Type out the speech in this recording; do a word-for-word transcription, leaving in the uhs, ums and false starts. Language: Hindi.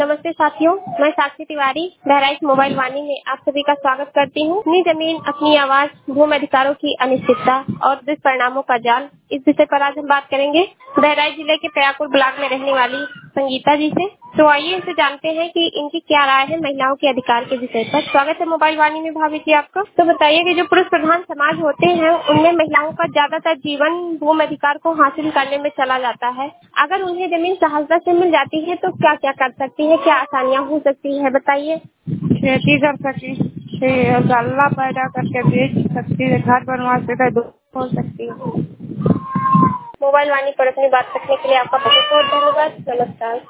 नमस्ते साथियों, मैं साक्षी तिवारी बहराइच मोबाइल वाणी में आप सभी का स्वागत करती हूँ। अपनी जमीन अपनी आवाज, भूमि अधिकारों की अनिश्चितता और दुष्परिणामों का जाल, इस विषय पर आज हम बात करेंगे बहराइच जिले के प्रयागपुर ब्लॉक में रहने वाली संगीता जी से। तो आइए इनसे जानते हैं कि इनकी क्या राय है महिलाओं के अधिकार के विषय पर। स्वागत है मोबाइल वाणी में भाभी जी आपका। तो बताइए कि जो पुरुष प्रधान समाज होते हैं उनमें महिलाओं का ज्यादातर जीवन भूमि अधिकार को हासिल करने में चला जाता है। अगर उन्हें जमीन सहजता से मिल जाती है तो क्या क्या कर सकती है, क्या आसानियाँ हो सकती है, बताइए। खेती कर सकती है, गल्ला पैदा करके बेच सकती है, घर बनवा सकती है, दूध खोल सकती है। मोबाइल वाणी पर अपनी बात रखने के लिए आपका बहुत बहुत धन्यवाद। नमस्कार।